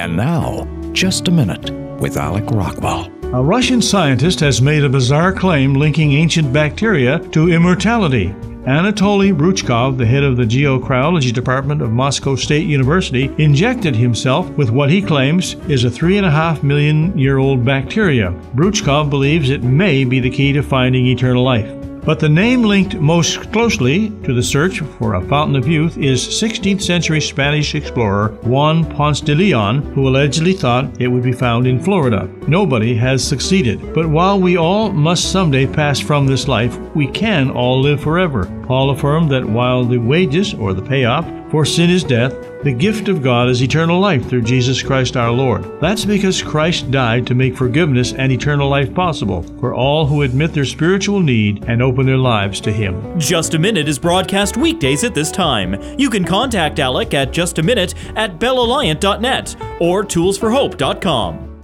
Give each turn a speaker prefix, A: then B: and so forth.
A: And now, Just a Minute with Alec Rockwell.
B: A Russian scientist has made a bizarre claim linking ancient bacteria to immortality. Anatoly Bruchkov, the head of the Geocryology Department of Moscow State University, injected himself with what he claims is a 3.5 million year old bacteria. Bruchkov believes it may be the key to finding eternal life. But the name linked most closely to the search for a fountain of youth is 16th century Spanish explorer Juan Ponce de Leon, who allegedly thought it would be found in Florida. Nobody has succeeded. But while we all must someday pass from this life, we can all live forever. Paul affirmed that while the wages, or the payoff, for sin is death, the gift of God is eternal life through Jesus Christ our Lord. That's because Christ died to make forgiveness and eternal life possible for all who admit their spiritual need and open their lives to Him.
C: Just a Minute is broadcast weekdays at this time. You can contact Alec at justaminute@bellalliant.net or toolsforhope.com.